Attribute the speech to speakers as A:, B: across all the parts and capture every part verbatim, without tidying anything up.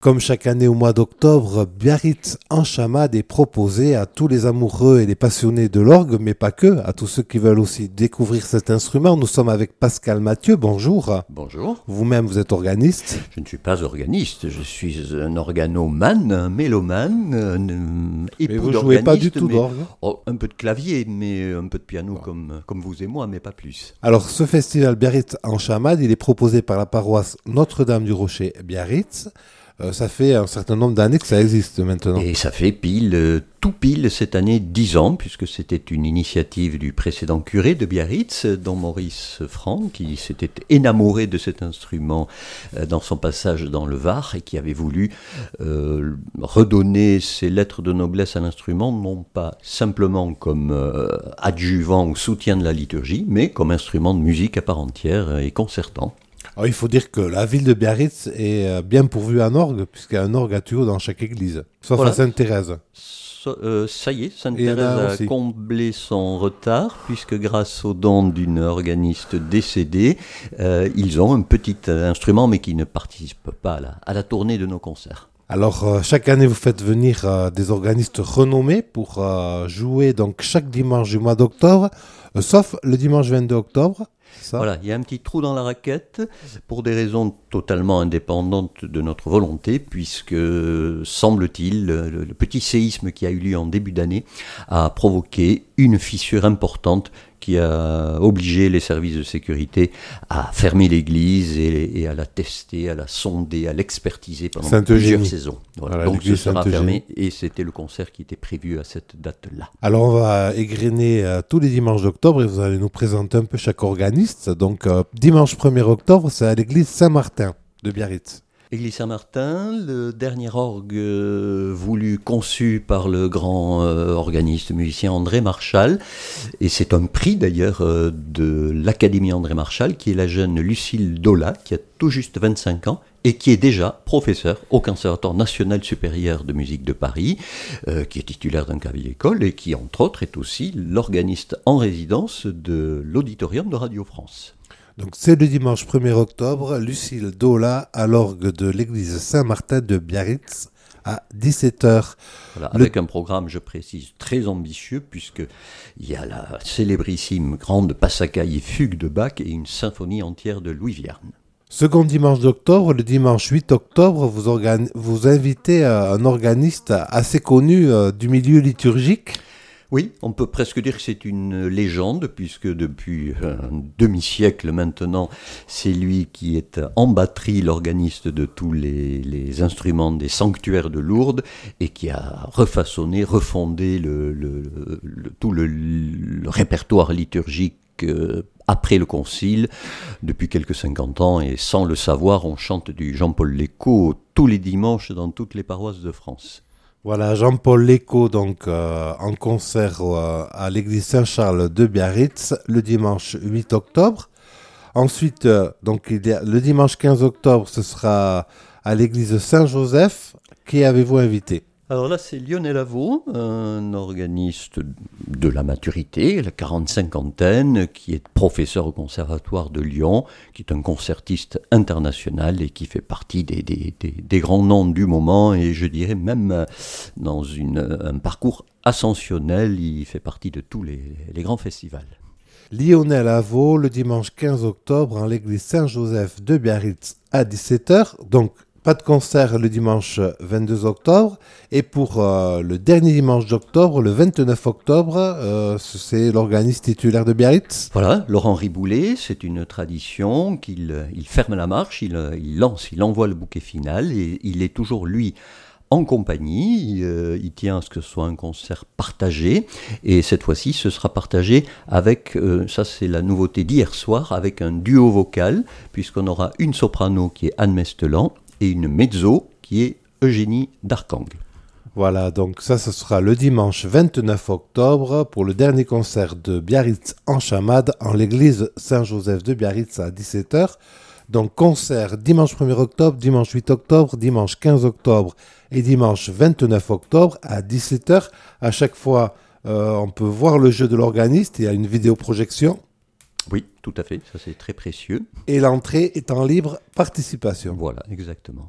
A: Comme chaque année au mois d'octobre, Biarritz en chamade est proposé à tous les amoureux et les passionnés de l'orgue, mais pas que, à tous ceux qui veulent aussi découvrir cet instrument. Nous sommes avec Pascal Mathieu, bonjour.
B: Bonjour.
A: Vous-même, vous êtes organiste.
B: Je ne suis pas organiste, je suis un organomane, un mélomane, un époux
A: mais vous ne jouez pas du tout
B: mais,
A: d'orgue.
B: Oh, un peu de clavier, mais un peu de piano bon. comme, comme vous et moi, mais pas plus.
A: Alors, ce festival Biarritz en chamade, il est proposé par la paroisse Notre-Dame du Rocher Biarritz. Euh, ça fait un certain nombre d'années que ça existe maintenant.
B: Et ça fait pile, euh, tout pile cette année, dix ans, puisque c'était une initiative du précédent curé de Biarritz, dont Maurice Franck, qui s'était énamouré de cet instrument euh, dans son passage dans le Var, et qui avait voulu euh, redonner ses lettres de noblesse à l'instrument, non pas simplement comme euh, adjuvant ou soutien de la liturgie, mais comme instrument de musique à part entière et concertant.
A: Alors, il faut dire que la ville de Biarritz est bien pourvue en orgue, puisqu'il y a un orgue à tuyau dans chaque église, sauf voilà. à Sainte-Thérèse.
B: So, euh, ça y est, Sainte-Thérèse a, a comblé son retard, puisque grâce aux dons d'une organiste décédée, euh, ils ont un petit instrument, mais qui ne participe pas à la, à la tournée de nos concerts.
A: Alors, euh, chaque année, vous faites venir euh, des organistes renommés pour euh, jouer donc chaque dimanche du mois d'octobre, euh, sauf le dimanche vingt-deux octobre. Ça.
B: Voilà, il y a un petit trou dans la raquette pour des raisons totalement indépendantes de notre volonté, puisque, semble-t-il, le, le petit séisme qui a eu lieu en début d'année a provoqué une fissure importante qui a obligé les services de sécurité à fermer l'église et, et à la tester, à la sonder, à l'expertiser pendant plusieurs saisons. Voilà. Voilà, donc ce sera fermé et c'était le concert qui était prévu à cette date-là.
A: Alors on va égrener euh, tous les dimanches d'octobre et vous allez nous présenter un peu chaque organiste. Donc euh, dimanche premier octobre, c'est à l'église Saint-Martin de Biarritz.
B: Église Saint-Martin, le dernier orgue euh, voulu, conçu par le grand euh, organiste musicien André Marchal, et c'est un prix d'ailleurs euh, de l'Académie André Marchal, qui est la jeune Lucille Dola, qui a tout juste vingt-cinq ans, et qui est déjà professeur au Conservatoire national supérieur de musique de Paris, euh, qui est titulaire d'un clavier-école, et qui entre autres est aussi l'organiste en résidence de l'Auditorium de Radio France.
A: Donc c'est le dimanche premier octobre, Lucille Dola à l'orgue de l'église Saint-Martin de Biarritz à dix-sept heures.
B: Voilà, avec le... un programme, je précise, très ambitieux, puisqu'il y a la célébrissime grande Passacaille et fugue de Bach et une symphonie entière de Louis Vierne.
A: Second dimanche d'octobre, le dimanche huit octobre, vous, organ... vous invitez un organiste assez connu euh, du milieu liturgique.
B: Oui, on peut presque dire que c'est une légende, puisque depuis un demi-siècle maintenant, c'est lui qui est en batterie l'organiste de tous les, les instruments des sanctuaires de Lourdes et qui a refaçonné, refondé le, le, le, tout le, le répertoire liturgique euh, après le Concile, depuis quelques cinquante ans, et sans le savoir, on chante du Jean-Paul Lécaut tous les dimanches dans toutes les paroisses de France.
A: Voilà, Jean-Paul Lécaut, donc euh, en concert euh, à l'église Saint-Charles de Biarritz le dimanche huit octobre. Ensuite, euh, donc, il y a, le dimanche quinze octobre, ce sera à l'église Saint-Joseph. Qui avez-vous invité ?
B: Alors là, c'est Lionel Avaux, un organiste de la maturité, la quarante-cinquantaine, qui est professeur au Conservatoire de Lyon, qui est un concertiste international et qui fait partie des, des, des, des grands noms du moment, et je dirais même dans une, un parcours ascensionnel, il fait partie de tous les, les grands festivals.
A: Lionel Avaux, le dimanche quinze octobre, en l'église Saint-Joseph de Biarritz à dix-sept heures, donc pas de concert le dimanche vingt-deux octobre. Et pour euh, le dernier dimanche d'octobre, le vingt-neuf octobre, euh, c'est l'organiste titulaire de Biarritz.
B: Voilà, Laurent Riboulet, c'est une tradition qu'il il ferme la marche, il, il lance, il envoie le bouquet final et il est toujours, lui, en compagnie. Il, euh, il tient à ce que ce soit un concert partagé. Et cette fois-ci, ce sera partagé avec, euh, ça c'est la nouveauté d'hier soir, avec un duo vocal, puisqu'on aura une soprano qui est Anne Mestelan, et une mezzo qui est Eugénie Darkang.
A: Voilà, donc ça, ce sera le dimanche vingt-neuf octobre pour le dernier concert de Biarritz en chamade en l'église Saint-Joseph de Biarritz à dix-sept heures. Donc concert dimanche premier octobre, dimanche huit octobre, dimanche quinze octobre et dimanche vingt-neuf octobre à dix-sept heures. À chaque fois, euh, on peut voir le jeu de l'organiste, il y a une vidéoprojection.
B: Oui, tout à fait, ça c'est très précieux.
A: Et l'entrée est en libre participation.
B: Voilà, exactement.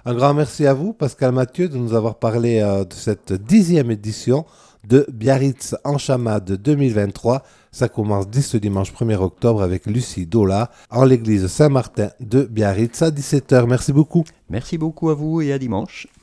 A: Un grand merci à vous, Pascal Mathieu, de nous avoir parlé euh, de cette dixième édition de Biarritz en chamade deux mille vingt-trois. Ça commence dès ce dimanche premier octobre avec Lucie Dola en l'église Saint-Martin de Biarritz à dix-sept heures. Merci beaucoup.
B: Merci beaucoup à vous et à dimanche.